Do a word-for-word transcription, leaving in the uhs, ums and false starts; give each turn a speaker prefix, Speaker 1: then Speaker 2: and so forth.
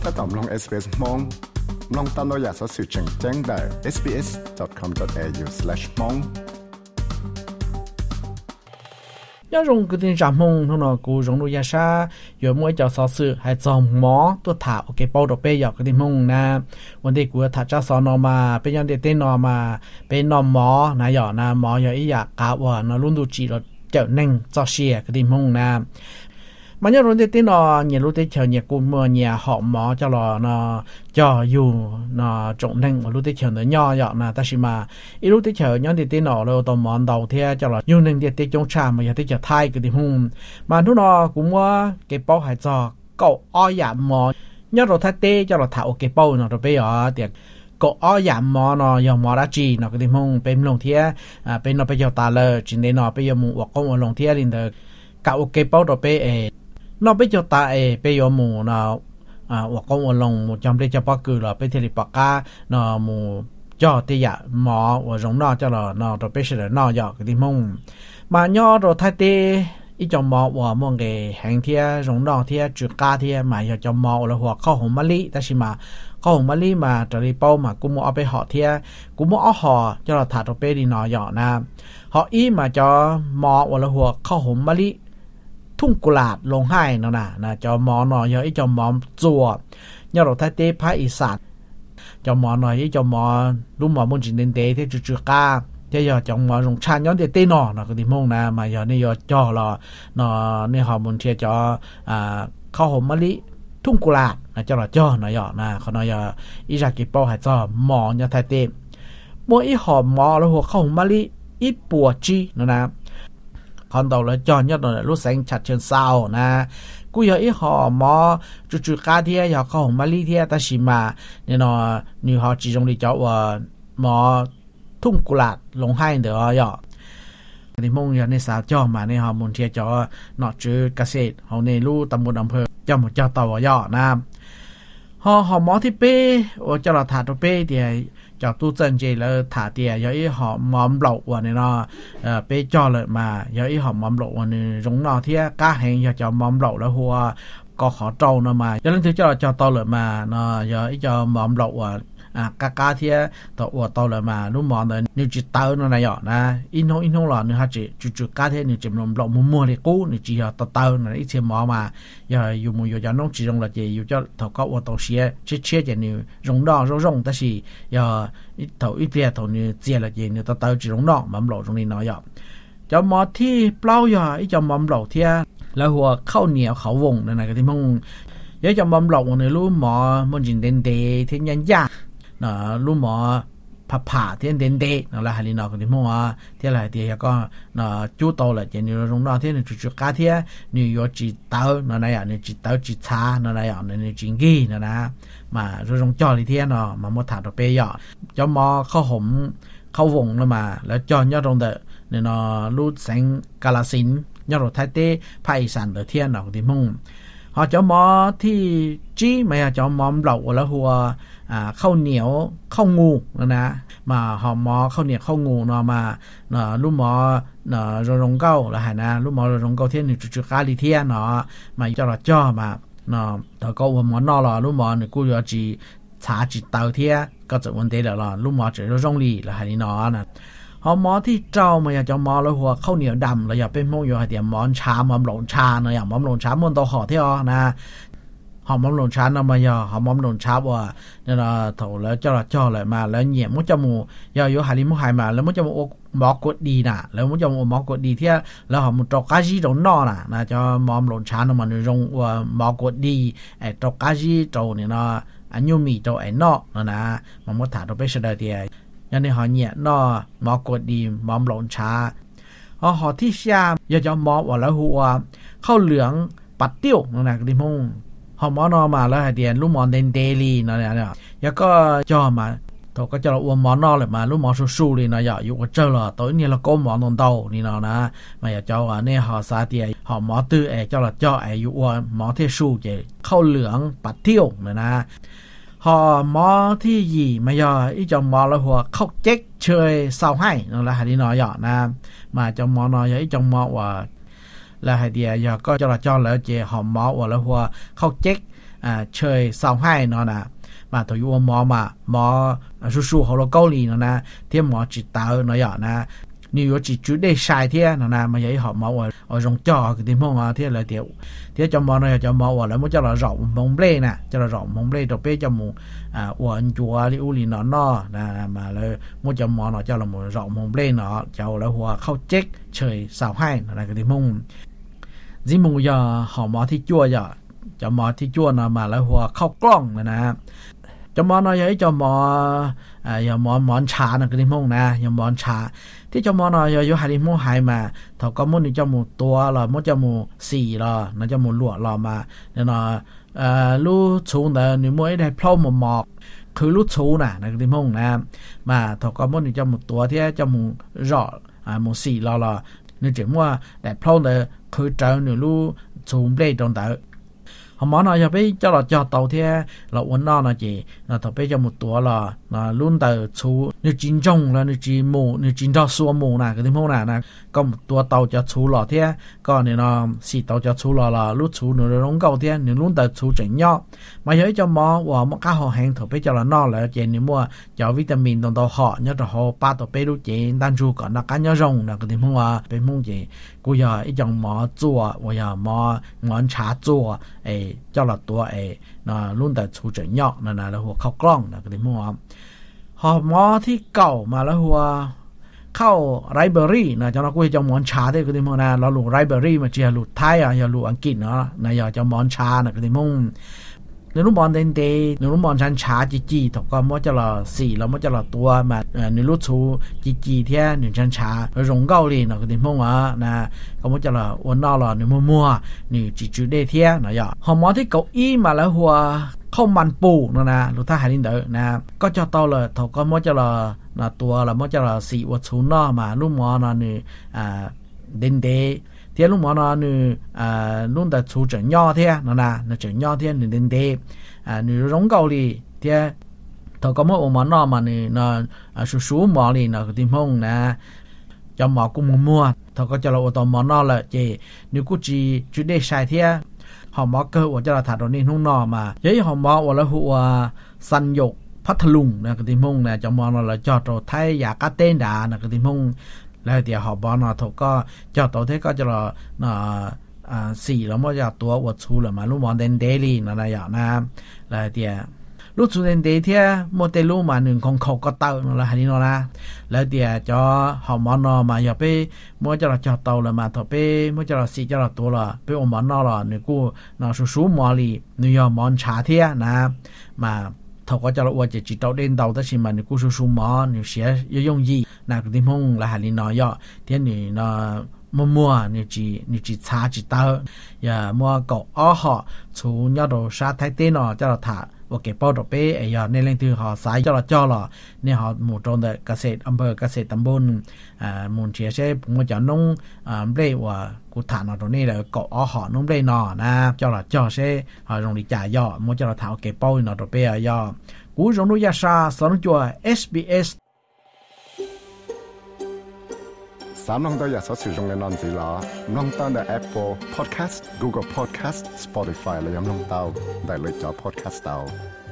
Speaker 1: ก็ตอมลง เอส บี เอส มองลองตามเราอยากสอสื่อแจ้งแจ้งได้ เอส บี เอส ดอท คอม ดอท เอ ยู สแลช มอง
Speaker 2: nhớ dùng cái tin giảm mông thôi nó cú dùng đôi giá sa giờ mỗi cháu sáu sự hay dòng mó tôi thả cái bao đồ bây giờ cái tin mông na vấn đề của thả cho sáu nó mà bây giờ để tên nó mà bên nó mó na giờ na mó giờ ý à cả và nó luôn đủ chỉ là trở nên cho xe cái tin mông na mà nhớ rồi tên nó nhiều lúc tới chờ nhiều cùng mưa nhà họ mó cho là nó cho dù nó trộn nên một lúc tới chờ nó nho vậy mà ta chỉ mà ít lúc tới chờ nhớ thì tên nó rồi tàu món đầu thế cho là dù nên thì trong trà mà giờ tới chờ thay cái gì không mà lúc nó cũng có cái bao hải cho cậu o giảm mò nhớ rồi thay tê cho là thảo cái bao nó rồi bây giờ thì cậu o giảm mò nó giờ mò đã chi nó cái gì không bên lồng thế à bên nó bây giờ ta lơ chỉ nên nó bây giờ muốn hoặc có lồng thế liền được cậu cái bao rồi bây giờ nó bây giờ ta ấy bây giờ mù nó à hoặc có một lòng một trăm để cho bác cử là bây giờ thì bác ca nó mù cho thì dạ mỏ và giống nó cho là nó rồi bây giờ nó giờ cái gì mông mà nhớ rồi thay thế ít trong mỏ và một cái hàng thia giống nó thia chữ ca thia mà giờ trong mỏ là hoặc có hồng mali ta chỉ mà có hồng mali mà trở đi bao mà cũng mua ở bên họ thia cũng mua ở họ cho là thả rồi bây đi nó giờ na họ ý mà cho mỏ và là hoặc có hồng maliทุ่งกุหลาบลงให้นั่นน่ะนะจอมอหน่อยอีจอมอจั่วเนี่ยเราท้ายเตะภาคอีสานจอมอหน่อยอีจอมอรุ่มหมอมุ่งจินเดนเตะที่จุดจุดก้าที่ยอจอมอลงชันย้อนเตะเตะหน่อนะก็ที่มุ่งนะมายอนี่ยอจ่อรอหน่อนี่หอมุนเทียจออ่าข้าวหอมมะลิทุ่งกุหลาบนะจอรอจ่อหน่อยอนะเขาหน่อยอีจากกิโป้หายจ่อหมอเนี่ยท้ายเตะมัวอีหอมหมอแล้วหัวข้าวหอมมะลิอีปัวจีนะนะcon đầu là cho nhất là lúc sáng chặt chân sau nè cú giờ ít họ mò chú chú cá thia giờ không mà li thia ta chỉ mà nên nó như họ chỉ dùng đi cháu và mò thung cù lạt lồng hai được giờ thì mong giờ nên sao cho mà nên họ muốn chia cho nó chứ cá sệt họ nên lu tầm một đồng phơi cho một cho tàu giờ nè họ họ mò thì pe và cho là thả đồ pe thì cho tu chân gì là thả tiền giờ ý họ mắm lẩu và này nó bê cho lại mà giờ ý họ mắm lẩu và này giống nó thì cá hàng giờ cho mắm lẩu là hoa có khó trâu nó mà cho nên thứ cho cho to lại mà nó giờ ý cho mắm lẩu và à cá cá thì tao và tao lại mà lúc mà nó nếu chỉ tao nó này nhỏ nè in không in không là nếu họ chỉ chỉ chỉ cá thì nếu chỉ mắm lẩu mua mua thì cũ nếu chỉ tao tao nó ít thêm mỏ mà giờ dùng mua giờ nó chỉ dùng là chỉ dùng cho thầu có và tao xé chết chết thì nếu dùng đỏ dùng dùng ta chỉ giờ ít thầu ít bia thầu nếu chia là gì nếu tao tao chỉ dùng đỏ mắm lẩu trong này nó nhỏ cho mỏ thì bao giờ ít cho mắm lẩu thì là hoa khâu nhiều khâu vùng này này cái thì mong giờ cho mắm lẩu này lúc mỏ muốn nhìn đen đê thì nhanh nhá nó lúc mà phá phá thiên đến đế nó là hai nó cái gì mà thế là thì có nó chú tàu là chỉ như trong đó thế là chú chú cá thế như có chỉ tàu nó này à như chỉ tàu chỉ xa nó này à như chỉ ghi nó nè mà rồi trong cho thì thế nó mà một thằng nó bé giờ cho mò khâu hổm khâu vùng nó mà là cho nhau trong đó nên nó lút sáng galaxin nhau rồi thay thế phải sản được thiên nó thì mong họ cho mò thì chỉ mà cho mò lẩu là hùa àข้าวเหนียวข้าวงูนะมาหอมหมอข้าวเหนียวข้าวงูเนาะมาเนาะลูกหมอเนาะโรงเก้าละหานะลูกหมอโรงเก้าเทียนนี่จุดๆกาลีเทียเนาะมาจ่อจ่อมาเนาะแต่ก็ว่าหมอนอละลูกหมอนี่กูจะจี查จีเตาเทียก็จะวันเดียวละลูกหมอจะโรงลีละหานี่เนาะนะหอมหมอที่เจ้ามาอยากจะหมอแล้วหัวข้าวเหนียวดำแล้วอยากเป็นพวกอยู่ให้เดี๋ยวหมอนชาหมอนหลงชาเนาะอย่างหมอนหลงชามันตัวห่อเที่ยวนะhọ mắm lồng cháo nó mà giờ họ mắm lồng cháo à nên là thầuแล้วcho là cho lại màแล้วเหยียบมุจมูgiờอยู่หาลิมุหายมาแล้วมุจมูหมอกดดีน่ะแล้วมุจมูหมอกดดีเที่ยแล้วhọ một trâu cá gì trâu nọน่ะนะcho mắm lồng cháo nó mà nó rongหมอกดดีไอ้trâu cá gì trâu này nó anh nhung mì trâuไอ้นอนั่นนะมันมุดถาตัวไปเสด็จเดียยันนี่họเหยียบนอหมอกดดีหมามลงชาhọ họที่เสียอยากจะหมอว่าแล้วหัวข้าวเหลืองปัดเตี้ยวนั่นน่ะที่มงหอมอนอมาแล้วเดียนลูกหมอนเดนเดลีนั่นแหละเนี่ยแล้วก็จ่อมาตัวก็จะอ้วนหมอนอเลยมาลูกหมอสู้ๆเลยนะอย่าอยู่กับเจ้าละตัวนี้เราก็หมอนนเตานี่เนาะนะมาอย่าเจ้าอ่ะเนี่ยหอซาเตียหอมหมอตื้อเอเจ้าละเจ้าไออยู่อ้วนหมอเทสู้เจข้าวเหลืองปัดเที่ยวเลยนะหอหมอที่ยี่มาย่ออีจอมหมอแล้วหัวเข้าเจ๊กเชยเศร้าให้นั่นแหละที่น้อยอย่านะมาจอมหมอน้อยอีจอมหมอว่าแล้วให้เดียก็จะละจ้อแล้วเจหอมหมอว่าแล้วหัวเข้าเจ๊ก à chơi sao hai nó nè mà tôi yêu mò mà mò su su họ là câu lì nó nè thì mò chỉ tạo nó vậy nè nếu chỉ chú để sai thế nó nè mà vậy họ mò ở ở trong trò cái tiếng mông à thế là tiểu thế cho mò này cho mò ở lại muốn cho là rộng mông lê nè cho là rộng mông lê đầu bé cho mù à uẩn chùa đi u lì nó nó nè mà là muốn cho mò nó cho là một rộng mông lê nó cho là hòa khâu chết chơi sao hai nó là cái tiếng mông dĩ mù giờ họ mò thì chua giờ cho mò thì chua nó mà là hòa khâu cong nè cho mò nó vậy cho mò à giờ mò món trà nó cái tiếng mông nè giờ món tràที่จมอนอยอยู่หาดิโมหายมาเท่าก็มุ่นจะหมู่ตัวละมุ่นจะหมู่สี่ละน่าจะหมู่หลวละมาเนี่ยนะเอ่อลู่ชูเนอนี่มุ่นได้พร้อมหมอกคือลู่ชูน่ะนะดิโมงนะมาเท่าก็มุ่นจะหมู่ตัวที่จะหมู่รออ่าหมู่สี่ละละนี่จะมั่วได้พร้อมเนอคือเจ้านี่ลู่ชูเปล่ตรงแต่họ món nào giờ bây cho là cho tàu thế là uốn nó là gì là thằng bây giờ một tuổi là là luôn từ chú như chín trong là như chín mù như chín cho xua mù nè cái thứ mông nè nè có một tuổi tàu cho chú là thế còn này là xì tàu cho chú là là lúc chú nữa nó cầu thế nếu luôn từ chú chỉnh nhau mà nhớ cho mò và một cái họ hàng thằng bây giờ là nó là chuyện nếu mua cho vitamin đồng tàu họ nhớ là họ ba tàu bây lúc chuyện đan chú còn là cái nhớ rồng là cái thứ mông à bên mông gì cô giờ ít dòng mò chua và giờ mò ngón trà chua ấy cho làตัวเอน่ะรุ่นแต่ชูเจียนั่นน่ะแล้วหัวเข้ากล้องนะก็ได้มั่วหอมอที่เก่ามาแล้วหัวเข้าไรเบอรี่นะจังเราคุยจังมอนชาได้ก็ได้มั่วนะเราหลุดไรเบอรี่มาเจียหลุดไทยอ่ะอย่าหลุดอังกฤษเนาะนะอย่าจังมอนชานะก็ได้มั่วในรุ่นบอลเดนเดในรุ่นบอลชันชาจีจีถูกก็มั่วจะละสี่แล้วมั่วจะละตัวมาในรุ่นชูจีจีเที่ยหนึ่งชันชารงเกาหลีนะก็ได้มั่วนะก็มั่วจะละวันนอละในมั่วมั่วนี่จีจูได้เที่ยนะอย่าหอมอที่เก้าอี้มาแล้วหัวข้าวมันปูนะนะหรือถ้าหาดินเดอนะก็จะโตเลยถูกก็มั่วจะละนะตัวละมั่วจะละสี่วัตถุนอมารุ่นมอนะนี่อ่าเดนเดเที่ยลุงหมอนะนี่อ่าลุงแต่ชูเจียย่อเที่ยนะนะนะเจียย่อเที่ยหนึ่งเดนเดอ่านี่ร้องเกาหลีเที่ยเท่าก็มั่วออกมานอมานี่นะอ่าชูชูหมอนี่นะก็ที่ห้องนะจะหมอกุ้งมัวเท่าก็จะเราออกต่อหมอนอละเจนี่กูจีจุดได้ใช้เที่ยหอมหมอเกิดว่าจะเราถ่ายตรงนี้ห้องนอมาเย้หอมหมอว่าแล้วหัวสัญญกพัทลุงนะก็ที่ห้องนะจะหมอเราละจอดเราไทยอยากกระเต้นด่านะก็ที่ห้องแล้วเดี๋ยวหอมบอลนะถูกก็เจ้าตัวเท่ก็จะรออ่าอ่าสี่แล้วมันจะตัววัดชูเลยมาลูกบอลเดนเดลี่นั่นแหละอย่างนะแล้วเดี๋ยวลูกชูเดนเดเที่ยโมเดลูมาหนึ่งของเขาก็เต่านั่นแหละฮันนี่นะแล้วเดี๋ยวจะหอมบอลนะมาอย่าไปมัวจะรอเจ้าเต่าเลยมาถูกไปมัวจะรอสี่จะรอตัวละไปอมบอลนะละนี่กูน่าชูชูมอลีนี่ยอมมอนชาเที่ยนะมาเขาก็จะรู้ว่าจะจิตเอาเด่นเดาแต่ชิมันนี่กูชูชูมอนี่เสียยงยี่นักที่มงละหันนี่น้อยเที่ยนี่นะมัวมัวนี่จีนี่จีช้าจีเตออย่ามัวก็อ้อห่อชูยอดชาไทยเต้นอจะเราถ่าว่าเก็บเป้าดอกเป้ไอ้ยอดในเรื่องที่เขาสายจะเราจ่อหล่อเนี่ยเขาหมู่ตรงแต่เกษตรอำเภอเกษตรตำบลอ่าหมู่เชียเช่ผมจะนุ่งอ่าเปล่ว่ากูฐานเอาตรงนี้เลยก็อ้อห่อนุ่งเปล่นอนะจะเราจ่อเช่เขาตรงนี้จ่ายย่อมัวจะเราถ่าเก็บเป้าหน่อดอกเป้ย่อกูตรงนู้นยาชาสอนจัว เอส บี เอส
Speaker 1: สามน้องตัวอยากสอดสื่อตรงในนอนสีล้อน้องตั้งแต่ Apple Podcast Google Podcast Spotify และยังน้องเต้าได้เลยจอ Podcast เต้า